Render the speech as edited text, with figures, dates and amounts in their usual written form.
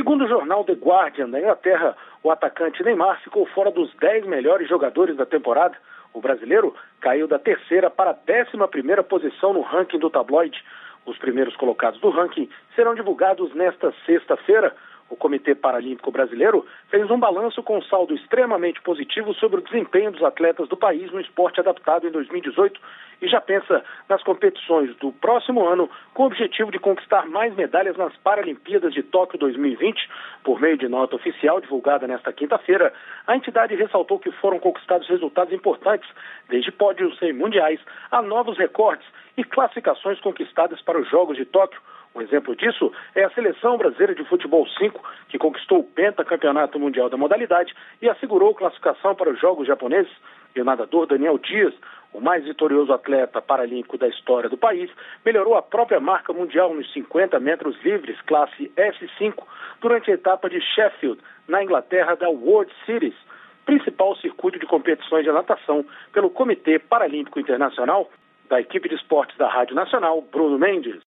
Segundo o jornal The Guardian da Inglaterra, o atacante Neymar ficou fora dos 10 melhores jogadores da temporada. O brasileiro caiu da 3ª para a 11ª posição no ranking do tabloide. Os primeiros colocados do ranking serão divulgados nesta sexta-feira. O Comitê Paralímpico Brasileiro fez um balanço com um saldo extremamente positivo sobre o desempenho dos atletas do país no esporte adaptado em 2018 e já pensa nas competições do próximo ano com o objetivo de conquistar mais medalhas nas Paralimpíadas de Tóquio 2020. Por meio de nota oficial divulgada nesta quinta-feira, a entidade ressaltou que foram conquistados resultados importantes, desde pódios em mundiais a novos recordes e classificações conquistadas para os Jogos de Tóquio. Um exemplo disso é a Seleção Brasileira de Futebol 5, que conquistou o pentacampeonato mundial da modalidade e assegurou classificação para os Jogos japoneses. E o nadador Daniel Dias, o mais vitorioso atleta paralímpico da história do país, melhorou a própria marca mundial nos 50 metros livres, classe S5, durante a etapa de Sheffield, na Inglaterra, da World Series, principal circuito de competições de natação pelo Comitê Paralímpico Internacional. Da equipe de esportes da Rádio Nacional, Bruno Mendes.